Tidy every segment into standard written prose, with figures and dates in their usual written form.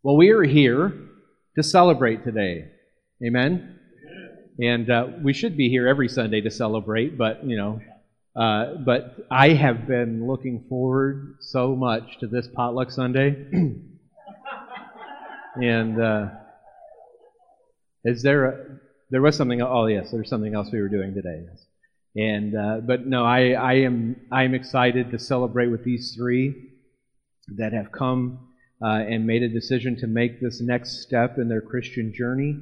Well, we are here to celebrate today. Amen? And we should be here every Sunday to celebrate, but, but I have been looking forward so much to this potluck Sunday. And there was something, oh yes, there's something else we were doing today. And, but no, I am excited to celebrate with these three that have come and made a decision to make this next step in their Christian journey,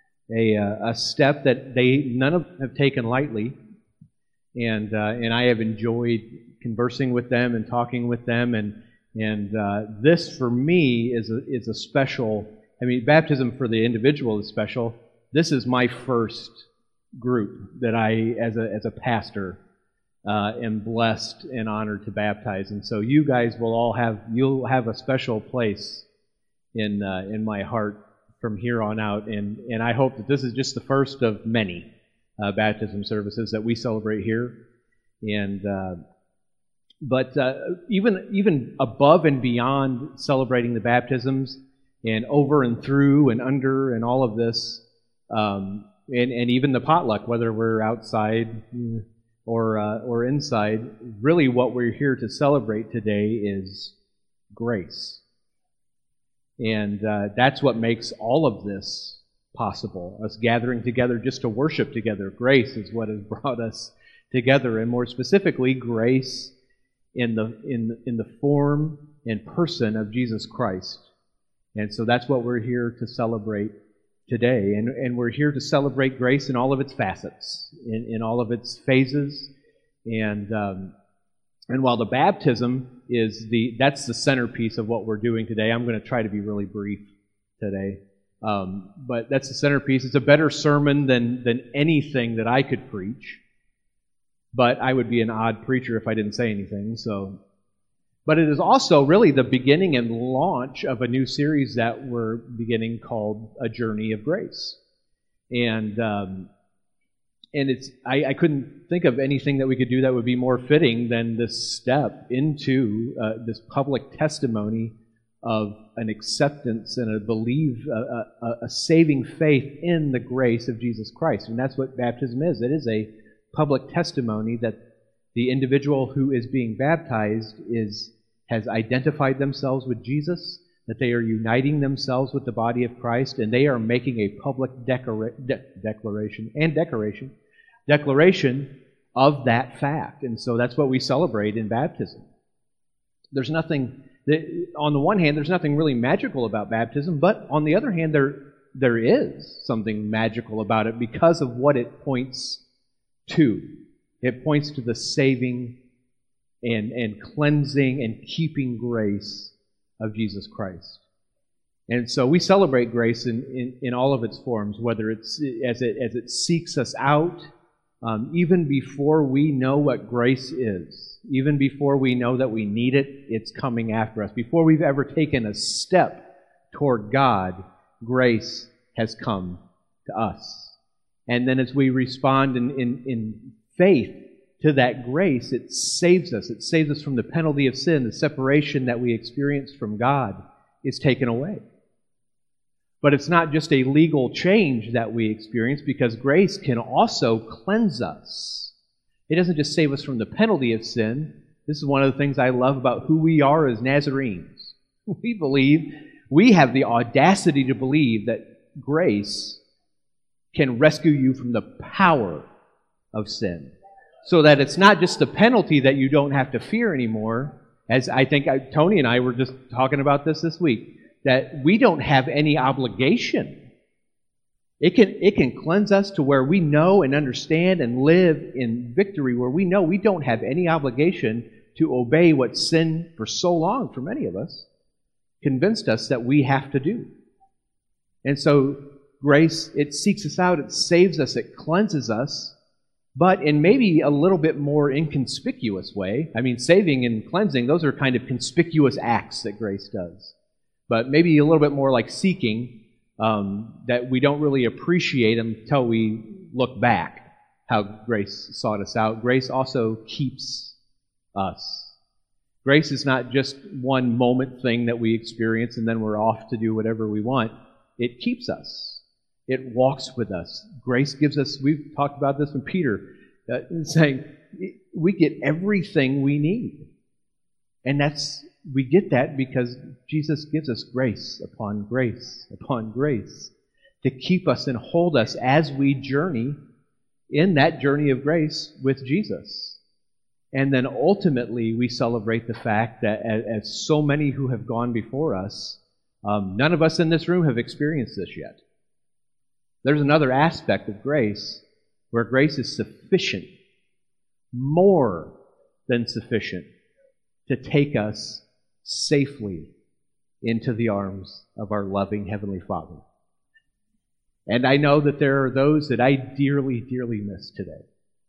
a step that none of them have taken lightly, and I have enjoyed conversing with them and talking with them, and this for me is a special. I mean, baptism for the individual is special. This is my first group that I, as a pastor, am blessed and honored to baptize, and so you guys you'll have a special place in my heart from here on out, and I hope that this is just the first of many baptism services that we celebrate here, and but even above and beyond celebrating the baptisms, and over and through and under and all of this, and even the potluck, whether we're outside or inside, really what we're here to celebrate today is grace. And that's what makes all of this possible, us gathering together just to worship together. Grace is what has brought us together, and more specifically, grace in the form and person of Jesus Christ. And so that's what we're here to celebrate today, and we're here to celebrate grace in all of its facets, in all of its phases, and while the baptism that's the centerpiece of what we're doing today. I'm going to try to be really brief today, but that's the centerpiece. It's a better sermon than anything that I could preach, but I would be an odd preacher if I didn't say anything. But it is also really the beginning and launch of a new series that we're beginning called A Journey of Grace. And I couldn't think of anything that we could do that would be more fitting than this step into this public testimony of an acceptance and a saving faith in the grace of Jesus Christ. And that's what baptism is. It is a public testimony that the individual who is being baptized has identified themselves with Jesus, that they are uniting themselves with the body of Christ, and they are making a public declaration of that fact. And so that's what we celebrate in baptism. There's nothing, on the one hand, there's nothing really magical about baptism, but on the other hand, there is something magical about it because of what it points to. It points to the saving and cleansing and keeping grace of Jesus Christ. And so we celebrate grace in all of its forms, whether it's as it seeks us out, even before we know what grace is, even before we know that we need it, it's coming after us. Before we've ever taken a step toward God, grace has come to us. And then as we respond in faith to that grace, it saves us. It saves us from the penalty of sin. The separation that we experience from God is taken away. But it's not just a legal change that we experience, because grace can also cleanse us. It doesn't just save us from the penalty of sin. This is one of the things I love about who we are as Nazarenes. We have the audacity to believe that grace can rescue you from the power of sin. So that it's not just the penalty that you don't have to fear anymore, as I think Tony and I were just talking about this week, that we don't have any obligation. It can cleanse us to where we know and understand and live in victory, where we know we don't have any obligation to obey what sin, for so long, for many of us, convinced us that we have to do. And so grace, it seeks us out, it saves us, it cleanses us, but in maybe a little bit more inconspicuous way. I mean, saving and cleansing, those are kind of conspicuous acts that grace does. But maybe a little bit more like seeking, that we don't really appreciate until we look back how grace sought us out. Grace also keeps us. Grace is not just one moment thing that we experience and then we're off to do whatever we want. It keeps us. It walks with us. Grace gives us, we've talked about this with Peter, saying we get everything we need. And we get that because Jesus gives us grace upon grace upon grace to keep us and hold us as we journey in that journey of grace with Jesus. And then ultimately we celebrate the fact that as so many who have gone before us, none of us in this room have experienced this yet. There's another aspect of grace where grace is sufficient, more than sufficient, to take us safely into the arms of our loving Heavenly Father. And I know that there are those that I dearly, dearly miss today.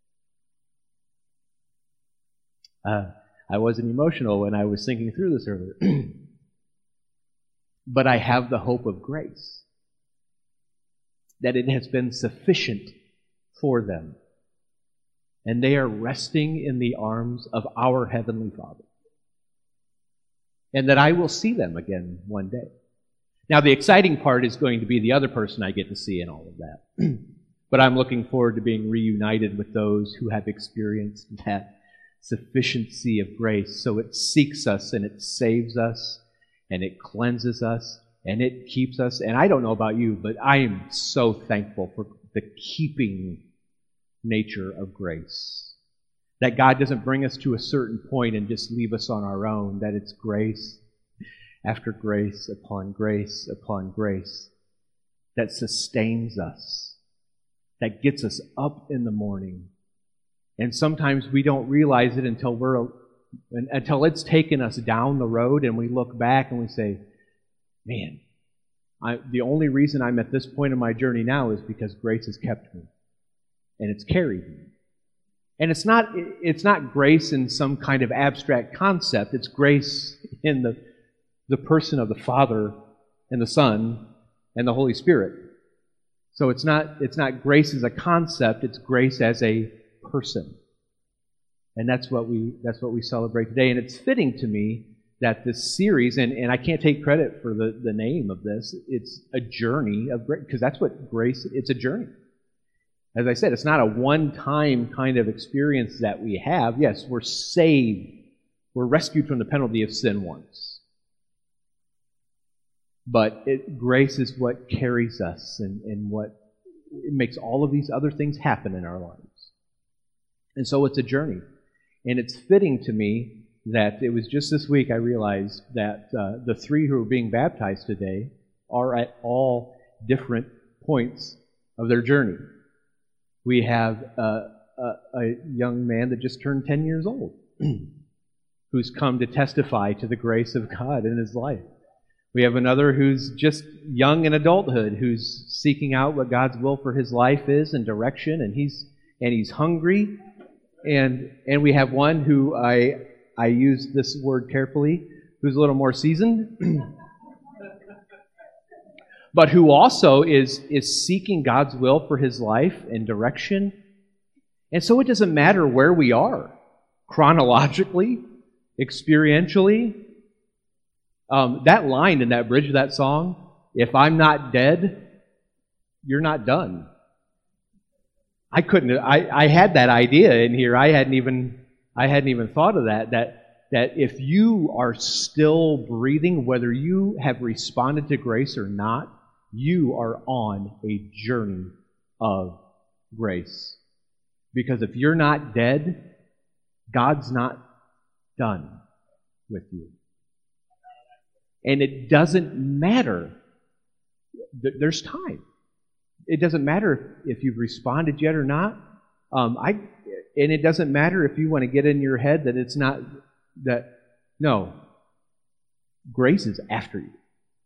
I wasn't emotional when I was thinking through this earlier. But I have the hope of grace, that it has been sufficient for them. And they are resting in the arms of our Heavenly Father. And that I will see them again one day. Now, the exciting part is going to be the other person I get to see in all of that. But I'm looking forward to being reunited with those who have experienced that sufficiency of grace. So it seeks us and it saves us and it cleanses us and it keeps us. And I don't know about you, but I am so thankful for the keeping nature of grace. That God doesn't bring us to a certain point and just leave us on our own. That it's grace after grace upon grace upon grace that sustains us, that gets us up in the morning. And sometimes we don't realize it until it's taken us down the road and we look back and we say, man, the only reason I'm at this point in my journey now is because grace has kept me and it's carried me. And it's not grace in some kind of abstract concept. It's grace in the person of the Father and the Son and the Holy Spirit. So it's not grace as a concept, it's grace as a person. And that's what we celebrate today. And it's fitting to me that this series, and I can't take credit for the name of this, it's a journey of grace, because that's what grace, it's a journey. As I said, it's not a one-time kind of experience that we have. Yes, we're saved. We're rescued from the penalty of sin once. But grace is what carries us and what it makes all of these other things happen in our lives. And so it's a journey. And it's fitting to me that it was just this week I realized that the three who are being baptized today are at all different points of their journey. We have a young man that just turned 10 years old who's come to testify to the grace of God in his life. We have another who's just young in adulthood, who's seeking out what God's will for his life is and direction, and he's hungry. And we have one who I use this word carefully, who's a little more seasoned, but who also is seeking God's will for his life and direction. And so it doesn't matter where we are, chronologically, experientially. That line in that bridge of that song, if I'm not dead, you're not done. I had that idea in here. I hadn't even thought of that if you are still breathing, whether you have responded to grace or not, you are on a journey of grace. Because if you're not dead, God's not done with you. And it doesn't matter. There's time. It doesn't matter if you've responded yet or not. And it doesn't matter if you want to get in your head that it's not that. No. Grace is after you.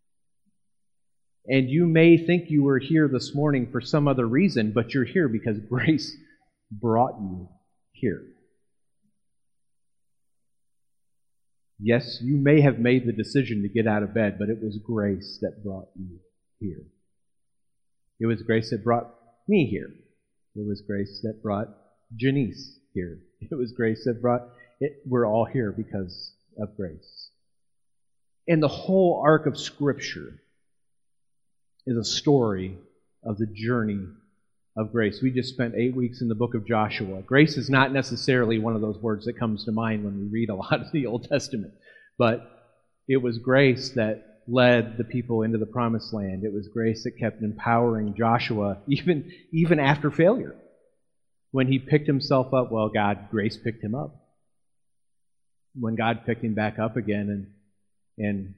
And you may think you were here this morning for some other reason, but you're here because grace brought you here. Yes, you may have made the decision to get out of bed, but it was grace that brought you here. It was grace that brought me here. It was grace that brought Janice here. It was grace that brought it. We're all here because of grace. And the whole arc of Scripture is a story of the journey of grace. We just spent 8 weeks in the book of Joshua. Grace is not necessarily one of those words that comes to mind when we read a lot of the Old Testament, but it was grace that led the people into the promised land. It was grace that kept empowering Joshua even after failure. When he picked himself up, well, grace picked him up. When God picked him back up again and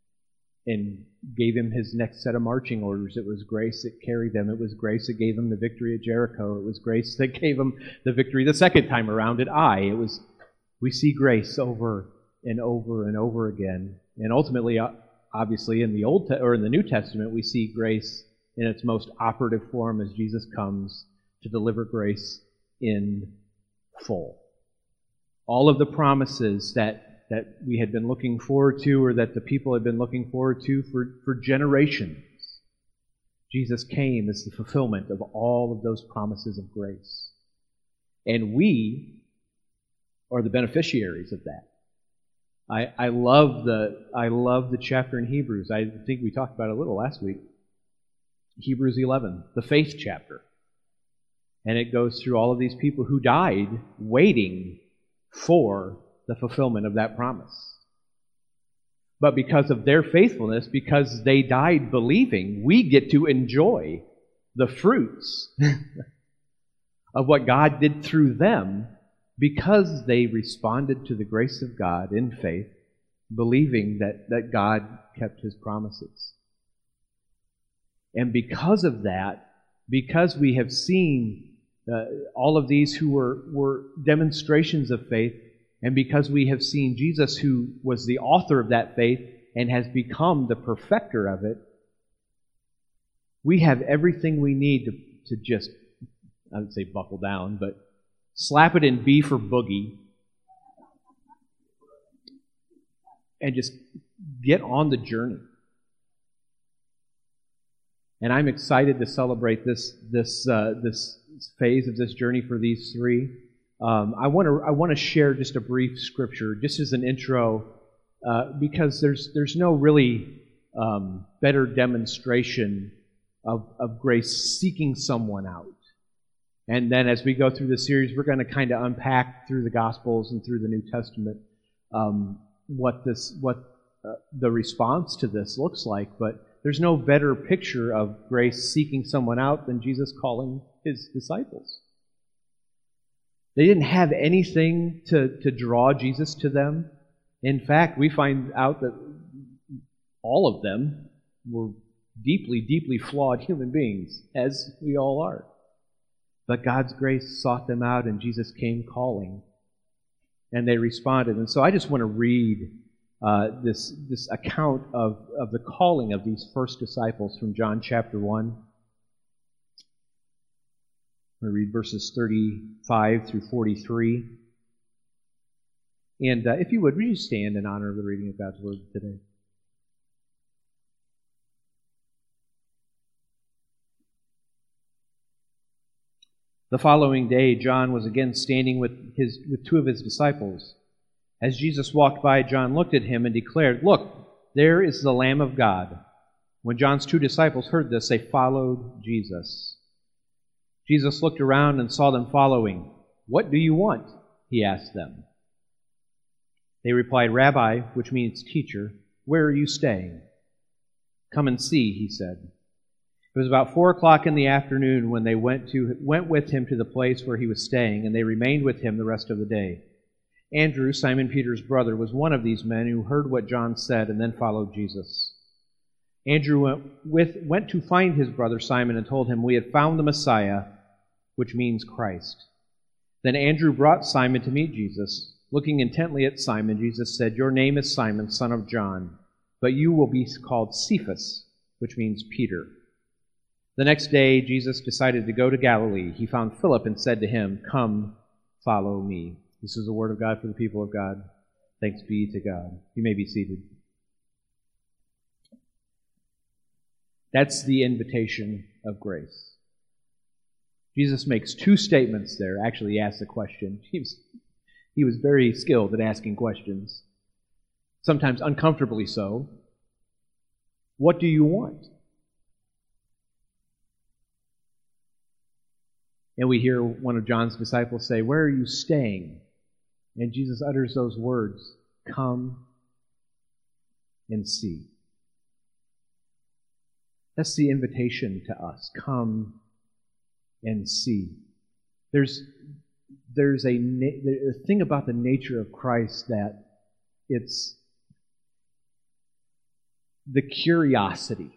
gave him his next set of marching orders, it was grace that carried them. It was grace that gave him the victory at Jericho. It was grace that gave him the victory the second time around at Ai. We see grace over and over and over again. And ultimately, obviously, in the New Testament, we see grace in its most operative form as Jesus comes to deliver grace in full. All of the promises that we had been looking forward to, or that the people had been looking forward to for generations, Jesus came as the fulfillment of all of those promises of grace. And we are the beneficiaries of that. I love the chapter in Hebrews. I think we talked about it a little last week. Hebrews 11, the faith chapter. And it goes through all of these people who died waiting for the fulfillment of that promise. But because of their faithfulness, because they died believing, we get to enjoy the fruits of what God did through them, because they responded to the grace of God in faith, believing that God kept His promises. And because of that, because we have seen all of these who were demonstrations of faith, and because we have seen Jesus, who was the author of that faith and has become the perfecter of it, we have everything we need to just, I would say buckle down, but slap it in B for boogie, and just get on the journey. And I'm excited to celebrate this phase of this journey for these three. I want to share just a brief scripture, just as an intro, because there's no really better demonstration of grace seeking someone out. And then as we go through the series, we're going to kind of unpack through the Gospels and through the New Testament what the response to this looks like. But there's no better picture of grace seeking someone out than Jesus calling His disciples. They didn't have anything to draw Jesus to them. In fact, we find out that all of them were deeply, deeply flawed human beings, as we all are. But God's grace sought them out, and Jesus came calling, and they responded. And so I just want to read this account of the calling of these first disciples from John chapter 1. I'm going to read verses 35 through 43. And if you would you stand in honor of the reading of God's Word today? The following day, John was again standing with two of his disciples. As Jesus walked by, John looked at him and declared, "Look, there is the Lamb of God." When John's two disciples heard this, they followed Jesus. Jesus looked around and saw them following. "What do you want?" He asked them. They replied, "Rabbi," which means teacher, "where are you staying?" "Come and see," he said. It was about 4:00 in the afternoon when they went with him to the place where he was staying, and they remained with him the rest of the day. Andrew, Simon Peter's brother, was one of these men who heard what John said and then followed Jesus. Andrew went to find his brother Simon and told him, "We have found the Messiah," which means Christ. Then Andrew brought Simon to meet Jesus. Looking intently at Simon, Jesus said, "Your name is Simon, son of John, but you will be called Cephas," which means Peter. The next day, Jesus decided to go to Galilee. He found Philip and said to him, "Come, follow me." This is the word of God for the people of God. Thanks be to God. You may be seated. That's the invitation of grace. Jesus makes two statements there. Actually, he asks a question. He was very skilled at asking questions. sometimes uncomfortably so. What do you want? And we hear one of John's disciples say, "Where are you staying?" And Jesus utters those words, "Come and see." That's the invitation to us. Come and see. There's a thing about the nature of Christ that it's the curiosity.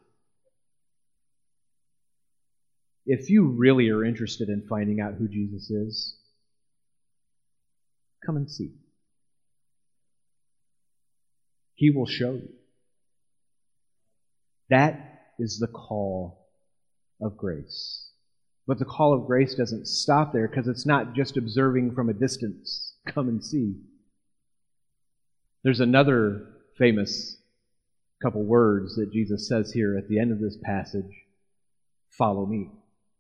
If you really are interested in finding out who Jesus is, come and see. He will show you. That is the call of grace. But the call of grace doesn't stop there, because it's not just observing from a distance. Come and see. There's another famous couple words that Jesus says here at the end of this passage. Follow me.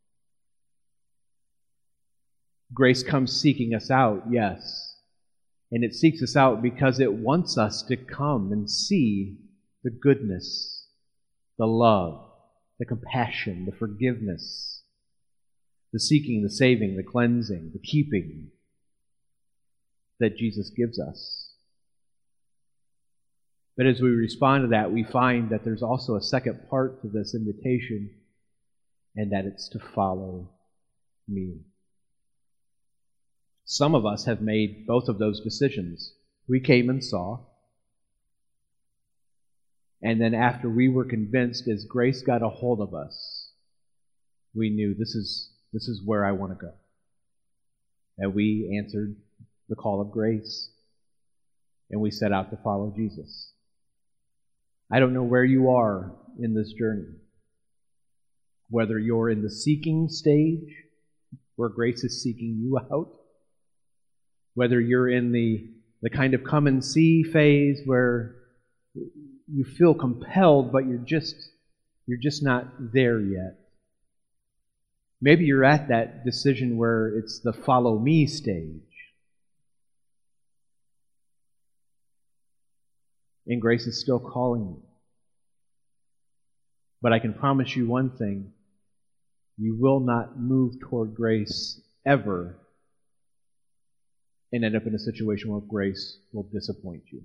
Grace comes seeking us out, yes. And it seeks us out because it wants us to come and see the goodness, the love, the compassion, the forgiveness, the seeking, the saving, the cleansing, the keeping that Jesus gives us. But as we respond to that, we find that there's also a second part to this invitation, and that it's to follow me. Some of us have made both of those decisions. We came and saw. And then after we were convinced, as grace got a hold of us, we knew this is where I want to go. And we answered the call of grace. And we set out to follow Jesus. I don't know where you are in this journey. Whether you're in the seeking stage, where grace is seeking you out. Whether you're in the kind of come and see phase where you feel compelled, but you're just not there yet. Maybe you're at that decision where it's the follow me stage. And grace is still calling you. But I can promise you one thing. You will not move toward grace ever and end up in a situation where grace will disappoint you.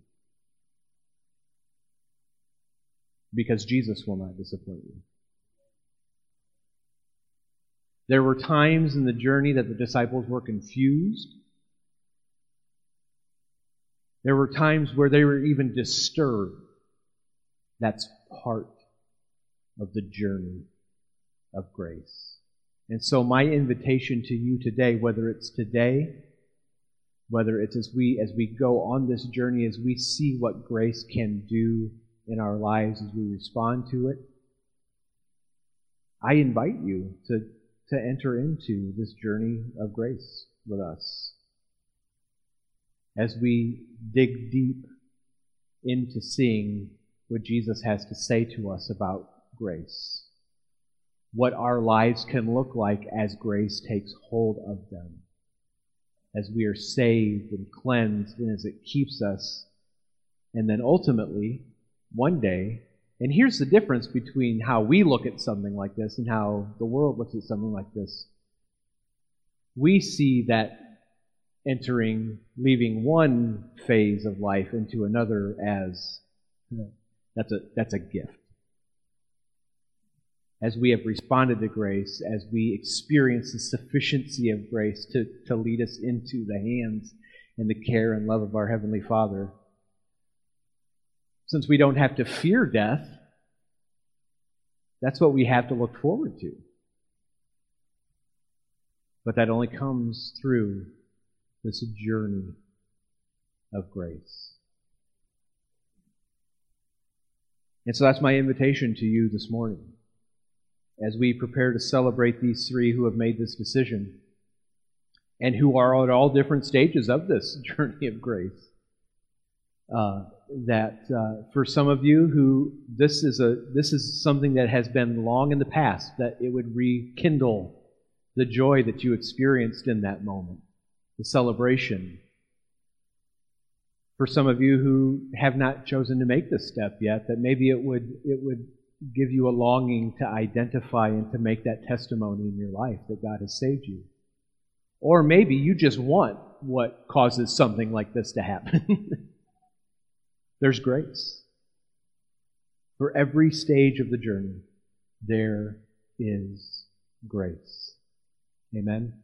Because Jesus will not disappoint you. There were times in the journey that the disciples were confused. There were times where they were even disturbed. That's part of the journey of grace. And so my invitation to you today, whether it's today, whether it's as we go on this journey, as we see what grace can do in our lives as we respond to it, I invite you to enter into this journey of grace with us. As we dig deep into seeing what Jesus has to say to us about grace. What our lives can look like as grace takes hold of them. As we are saved and cleansed, and as it keeps us. And then ultimately, one day, and here's the difference between how we look at something like this and how the world looks at something like this. We see that leaving one phase of life into another as that's a gift. As we have responded to grace, as we experience the sufficiency of grace to lead us into the hands and the care and love of our Heavenly Father. Since we don't have to fear death, that's what we have to look forward to. But that only comes through this journey of grace. And so that's my invitation to you this morning. As we prepare to celebrate these three who have made this decision and who are at all different stages of this journey of grace. For some of you who this is something that has been long in the past, that it would rekindle the joy that you experienced in that moment, the celebration. For some of you who have not chosen to make this step yet, that maybe it would give you a longing to identify and to make that testimony in your life that God has saved you. Or maybe you just want what causes something like this to happen. There's grace. For every stage of the journey, there is grace. Amen.